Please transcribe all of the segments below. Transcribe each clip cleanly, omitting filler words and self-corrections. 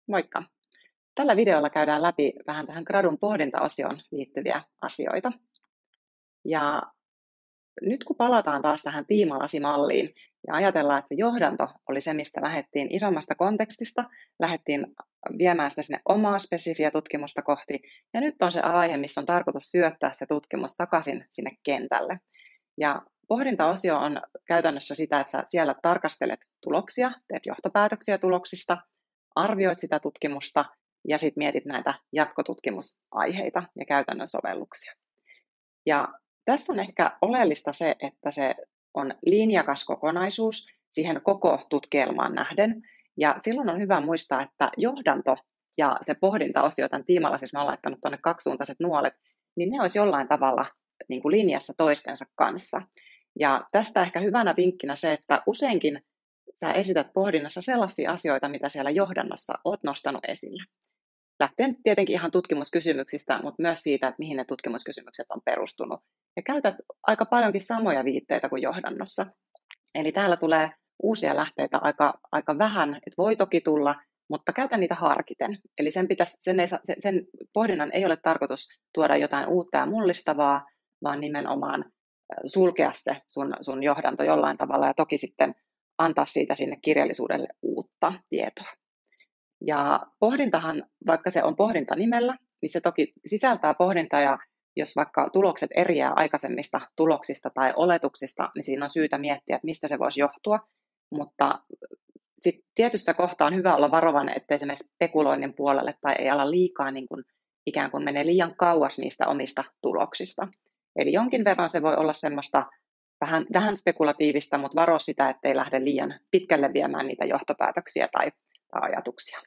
Moikka! Tällä videolla käydään läpi vähän tähän gradun pohdintaosioon liittyviä asioita. Ja nyt kun palataan taas tähän tiimalasimalliin ja ajatellaan, että johdanto oli se, mistä lähdettiin isommasta kontekstista, lähdettiin viemään sitä sinne omaa spesifiä tutkimusta kohti, ja nyt on se aihe, missä on tarkoitus syöttää se tutkimus takaisin sinne kentälle. Ja pohdintaosio on käytännössä sitä, että sä siellä tarkastelet tuloksia, teet johtopäätöksiä tuloksista, arvioit sitä tutkimusta ja sitten mietit näitä jatkotutkimusaiheita ja käytännön sovelluksia. Ja tässä on ehkä oleellista se, että se on linjakas kokonaisuus siihen koko tutkielmaan nähden. Ja silloin on hyvä muistaa, että johdanto ja se pohdintaosio tämän tiimalla, siis mä oon laittanut tuonne kaksisuuntaiset nuolet, niin ne olisi jollain tavalla niin kuin linjassa toistensa kanssa. Ja tästä ehkä hyvänä vinkkinä se, että useinkin sä esität pohdinnassa sellaisia asioita, mitä siellä johdannossa oot nostanut esille. Lähtien tietenkin ihan tutkimuskysymyksistä, mutta myös siitä, että mihin ne tutkimuskysymykset on perustunut. Ja käytät aika paljonkin samoja viitteitä kuin johdannossa. Eli täällä tulee uusia lähteitä aika vähän, että voi toki tulla, mutta käytä niitä harkiten. Eli sen pohdinnan ei ole tarkoitus tuoda jotain uutta ja mullistavaa, vaan nimenomaan sulkea se sun johdanto jollain tavalla ja toki sitten antaa siitä sinne kirjallisuudelle uutta tietoa. Ja pohdintahan, vaikka se on pohdinta nimellä, niin se toki sisältää pohdintaa, ja jos vaikka tulokset eriää aikaisemmista tuloksista tai oletuksista, niin siinä on syytä miettiä, että mistä se voisi johtua. Mutta sitten tietyssä kohtaa on hyvä olla varovainen, ettei se mene spekuloinnin puolelle tai ei ala liikaa niin kuin, ikään kuin menee liian kauas niistä omista tuloksista. Eli jonkin verran se voi olla semmoista vähän spekulatiivista, mutta varo sitä, ettei lähde liian pitkälle viemään niitä johtopäätöksiä tai ajatuksia.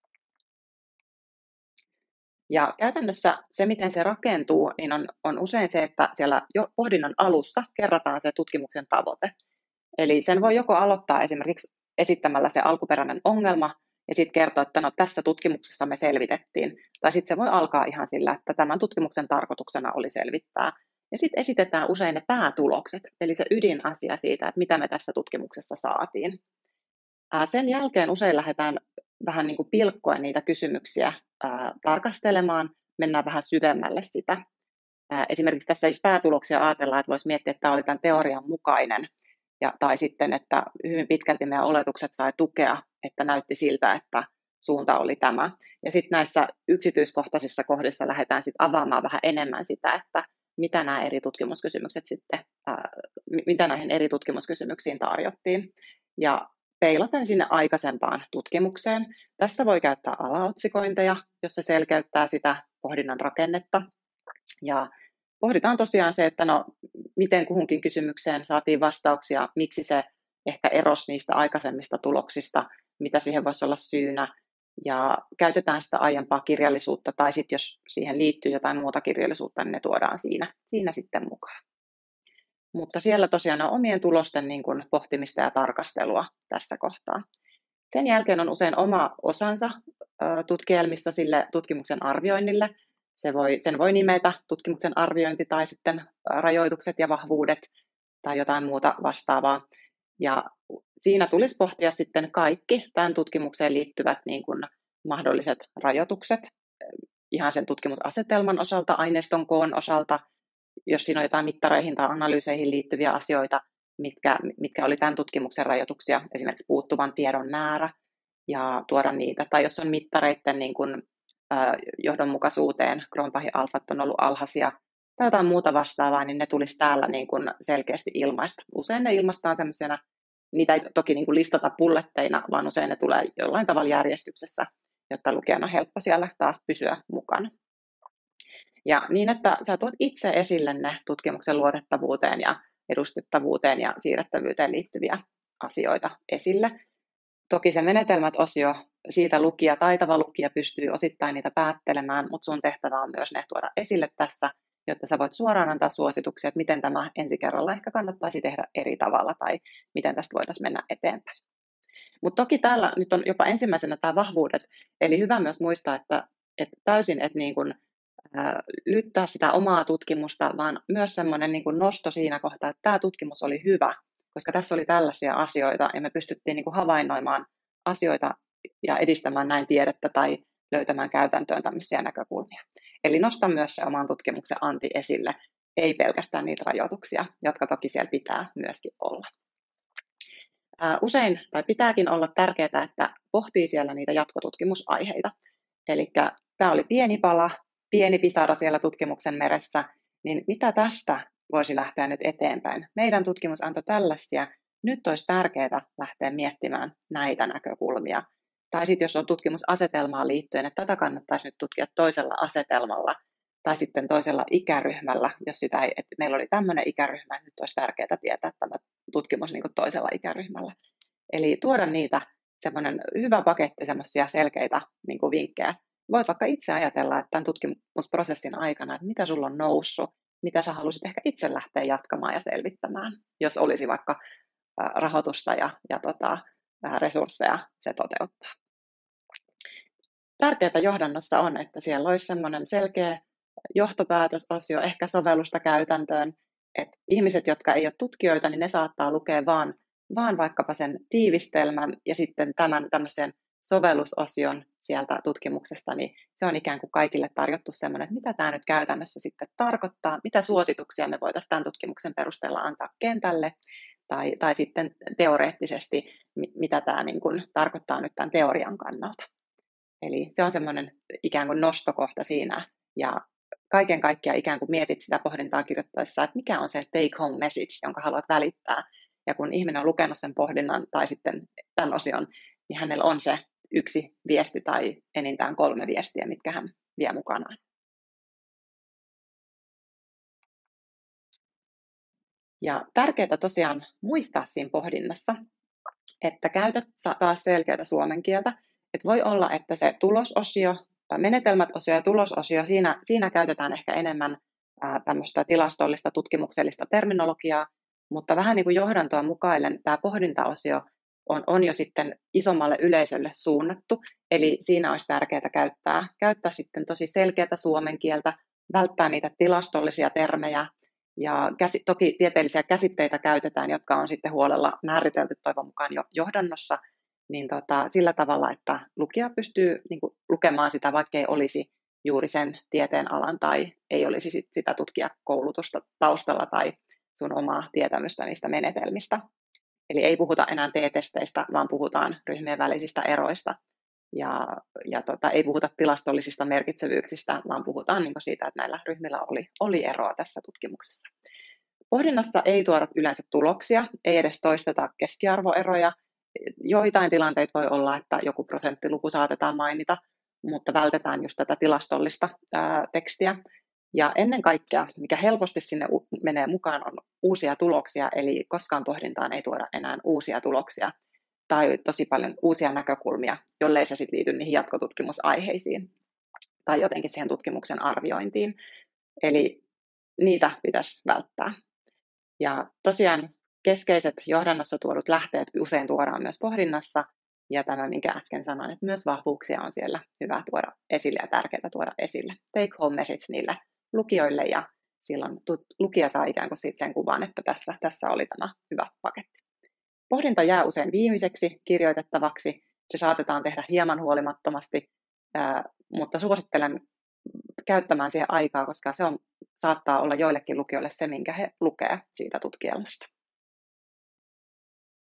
Ja käytännössä se, miten se rakentuu, niin on usein se, että siellä jo pohdinnan alussa kerrataan se tutkimuksen tavoite. Eli sen voi joko aloittaa esimerkiksi esittämällä se alkuperäinen ongelma ja sitten kertoa, että no, tässä tutkimuksessa me selvitettiin. Tai sitten se voi alkaa ihan sillä, että tämän tutkimuksen tarkoituksena oli selvittää. Ja sitten esitetään usein ne päätulokset, eli se ydinasia siitä, että mitä me tässä tutkimuksessa saatiin. Sen jälkeen usein lähdetään vähän niin kuin pilkkoen niitä kysymyksiä tarkastelemaan, mennään vähän syvemmälle sitä. Esimerkiksi tässä jos päätuloksia ajatellaan, että voisi miettiä, että tämä oli tämän teorian mukainen, tai sitten, että hyvin pitkälti meidän oletukset sai tukea, että näytti siltä, että suunta oli tämä. Ja sitten näissä yksityiskohtaisissa kohdissa lähdetään sitten avaamaan vähän enemmän sitä, että mitä nämä eri tutkimuskysymykset sitten, mitä näihin eri tutkimuskysymyksiin tarjottiin. Ja peilaten sinne aikaisempaan tutkimukseen. Tässä voi käyttää alaotsikointeja, jos se selkeyttää sitä pohdinnan rakennetta. Ja pohditaan tosiaan se, että no, miten kuhunkin kysymykseen saatiin vastauksia, miksi se ehkä erosi niistä aikaisemmista tuloksista, mitä siihen voisi olla syynä. Ja käytetään sitä aiempaa kirjallisuutta, tai sitten jos siihen liittyy jotain muuta kirjallisuutta, niin ne tuodaan siinä sitten mukaan. Mutta siellä tosiaan on omien tulosten niin kuin pohtimista ja tarkastelua tässä kohtaa. Sen jälkeen on usein oma osansa tutkielmissa sille tutkimuksen arvioinnille. Sen voi nimetä tutkimuksen arviointi tai sitten rajoitukset ja vahvuudet tai jotain muuta vastaavaa. Ja siinä tulisi pohtia sitten kaikki tämän tutkimukseen liittyvät niin kuin mahdolliset rajoitukset ihan sen tutkimusasetelman osalta, aineiston koon osalta, jos siinä on jotain mittareihin tai analyyseihin liittyviä asioita, mitkä oli tämän tutkimuksen rajoituksia, esimerkiksi puuttuvan tiedon määrä ja tuoda niitä, tai jos on mittareiden niin kuin, johdonmukaisuuteen, Cronbachin alfat on ollut alhaisia tai jotain muuta vastaavaa, niin ne tulisi täällä niin kuin selkeästi ilmaista. Usein ne ilmaistaan tämmöisenä, niitä ei toki niin kuin listata bulletteina, vaan usein ne tulee jollain tavalla järjestyksessä, jotta lukijan on helppo siellä taas pysyä mukana. Ja niin, että sä tuot itse esille ne tutkimuksen luotettavuuteen ja edustettavuuteen ja siirrettävyyteen liittyviä asioita esille. Toki se menetelmät-osio, siitä taitava lukija pystyy osittain niitä päättelemään, mutta sun tehtävä on myös ne tuoda esille tässä, jotta sä voit suoraan antaa suosituksia, että miten tämä ensi kerralla ehkä kannattaisi tehdä eri tavalla tai miten tästä voitaisiin mennä eteenpäin. Mutta toki täällä nyt on jopa ensimmäisenä tämä vahvuudet, eli hyvä myös muistaa, että täysin et niin kuin lyttää sitä omaa tutkimusta, vaan myös semmoinen niin kuin nosto siinä kohtaa, että tämä tutkimus oli hyvä, koska tässä oli tällaisia asioita ja me pystyttiin niin kuin havainnoimaan asioita ja edistämään näin tiedettä tai löytämään käytäntöön tämmöisiä näkökulmia. Eli nosta myös se oman tutkimuksen anti esille, ei pelkästään niitä rajoituksia, jotka toki siellä pitää myöskin olla. Usein tai pitääkin olla tärkeää, että pohtii siellä niitä jatkotutkimusaiheita. Eli tämä oli pieni pala, pieni pisara siellä tutkimuksen meressä, niin mitä tästä voisi lähteä nyt eteenpäin? Meidän tutkimus antoi tällaisia, nyt olisi tärkeää lähteä miettimään näitä näkökulmia. Tai sitten jos on tutkimusasetelmaan liittyen, että tätä kannattaisi nyt tutkia toisella asetelmalla tai sitten toisella ikäryhmällä, jos sitä ei, että meillä oli tämmöinen ikäryhmä, nyt olisi tärkeää tietää tämä tutkimus niin kuin toisella ikäryhmällä. Eli tuoda niitä, semmoinen hyvä paketti semmoisia selkeitä niin kuin vinkkejä. Voit vaikka itse ajatella, että tämän tutkimusprosessin aikana, että mitä sulla on noussut, mitä sä haluaisit ehkä itse lähteä jatkamaan ja selvittämään, jos olisi vaikka rahoitusta ja resursseja se toteuttaa. Tärkeää johdannossa on, että siellä olisi semmoinen selkeä johtopäätösosio, ehkä sovellusta käytäntöön, että ihmiset, jotka ei ole tutkijoita, niin ne saattaa lukea vaan vaikkapa sen tiivistelmän ja sitten tämän tämmöisen sovellusosion sieltä tutkimuksesta, niin se on ikään kuin kaikille tarjottu semmoinen, että mitä tämä nyt käytännössä sitten tarkoittaa, mitä suosituksia me voitaisiin tämän tutkimuksen perusteella antaa kentälle, tai sitten teoreettisesti, mitä tämä niin kuin tarkoittaa nyt tämän teorian kannalta. Eli se on semmoinen ikään kuin nostokohta siinä, ja kaiken kaikkiaan ikään kuin mietit sitä pohdintaa kirjoittaessa, että mikä on se take home message, jonka haluat välittää, ja kun ihminen on lukenut sen pohdinnan tai sitten tämän osion, niin hänellä on se yksi viesti tai enintään 3 viestiä, mitkä hän vie mukanaan. Ja tärkeää tosiaan muistaa siinä pohdinnassa, että käytät taas selkeää suomen kieltä. Että voi olla, että se tulososio, menetelmät-osio ja tulososio, siinä käytetään ehkä enemmän tämmöistä tilastollista tutkimuksellista terminologiaa, mutta vähän niin kuin johdantoa mukaillen tämä pohdintaosio on jo sitten isommalle yleisölle suunnattu, eli siinä olisi tärkeää käyttää sitten tosi selkeää suomen kieltä, välttää niitä tilastollisia termejä, ja toki tieteellisiä käsitteitä käytetään, jotka on sitten huolella määritelty toivon mukaan jo johdannossa, niin sillä tavalla, että lukija pystyy niin kuin lukemaan sitä, vaikka ei olisi juuri sen tieteen alan tai ei olisi sitä tutkijakoulutusta taustalla tai sun omaa tietämystä niistä menetelmistä. Eli ei puhuta enää t-testeistä, vaan puhutaan ryhmien välisistä eroista. Ja ei puhuta tilastollisista merkitsevyyksistä, vaan puhutaan niin kuin siitä, että näillä ryhmillä oli eroa tässä tutkimuksessa. Pohdinnassa ei tuoda yleensä tuloksia, ei edes toisteta keskiarvoeroja. Joitain tilanteita voi olla, että joku prosenttiluku saatetaan mainita, mutta vältetään just tätä tilastollista tekstiä. Ja ennen kaikkea, mikä helposti sinne menee mukaan, on uusia tuloksia, eli koskaan pohdintaan ei tuoda enää uusia tuloksia tai tosi paljon uusia näkökulmia, jollei se sitten liity niihin jatkotutkimusaiheisiin tai jotenkin siihen tutkimuksen arviointiin. Eli niitä pitäisi välttää. Ja tosiaan keskeiset johdannossa tuodut lähteet usein tuodaan myös pohdinnassa, ja tämä, minkä äsken sanoin, että myös vahvuuksia on siellä hyvä tuoda esille ja tärkeää tuoda esille. Take home message niille lukijoille, ja silloin lukija saa ikään kuin siitä sen kuvan, että tässä oli tämä hyvä paketti. Pohdinta jää usein viimeiseksi kirjoitettavaksi. Se saatetaan tehdä hieman huolimattomasti, mutta suosittelen käyttämään siihen aikaa, koska saattaa olla joillekin lukijoille se, minkä he lukee siitä tutkielmasta.